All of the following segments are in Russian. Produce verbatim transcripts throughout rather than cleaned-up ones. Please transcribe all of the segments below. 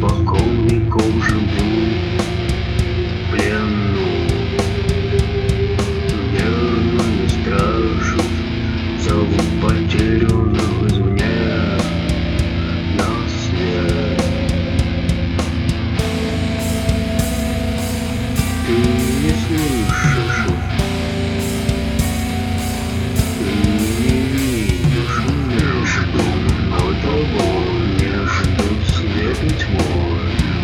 Испокон веков живу в плену, верную стражу зовут потерянных извне на свет. Ты не слышишь их, ты не видишь между мной тобой, между свет и тьмой.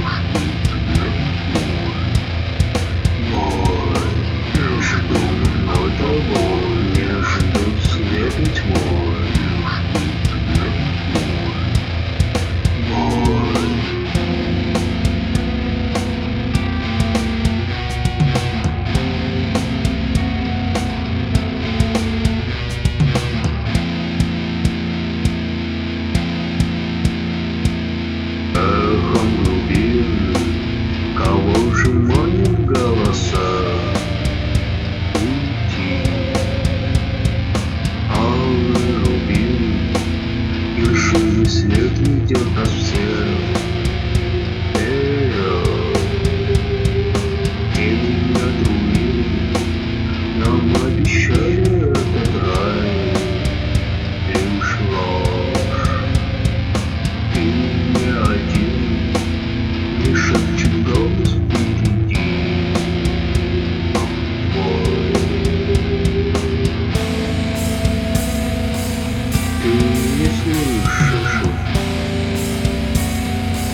Между мной тобой, между свет и тьмой. Эхом глубин, кого же манит голоса уйти? Алый рубин, вершины свет ведет нас всех вперед. Тени от руин нам обещали этот рай, лишь ложь. Ты не один, не шепчет голос впереди твой. Ты не слышишь их,